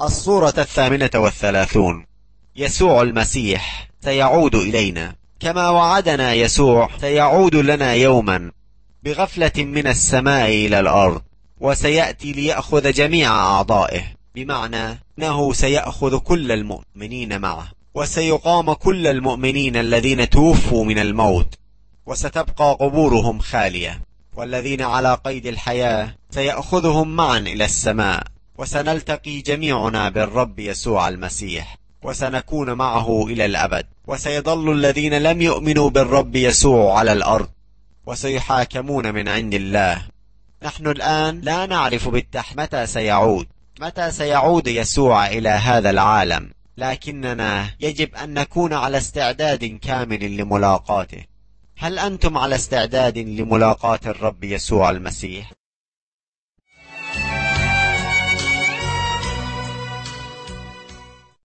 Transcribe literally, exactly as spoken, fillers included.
الصورة الثامنة والثلاثون. يسوع المسيح سيعود إلينا كما وعدنا. يسوع سيعود لنا يوما بغفلة من السماء إلى الأرض، وسيأتي ليأخذ جميع أعضائه، بمعنى أنه سيأخذ كل المؤمنين معه، وسيقام كل المؤمنين الذين توفوا من الموت، وستبقى قبورهم خالية، والذين على قيد الحياة سيأخذهم معا إلى السماء، وسنلتقي جميعنا بالرب يسوع المسيح، وسنكون معه إلى الأبد. وسيظل الذين لم يؤمنوا بالرب يسوع على الأرض، وسيحاكمون من عند الله. نحن الآن لا نعرف بالتحديد متى سيعود متى سيعود يسوع إلى هذا العالم، لكننا يجب أن نكون على استعداد كامل لملاقاته. هل أنتم على استعداد لملاقاة الرب يسوع المسيح؟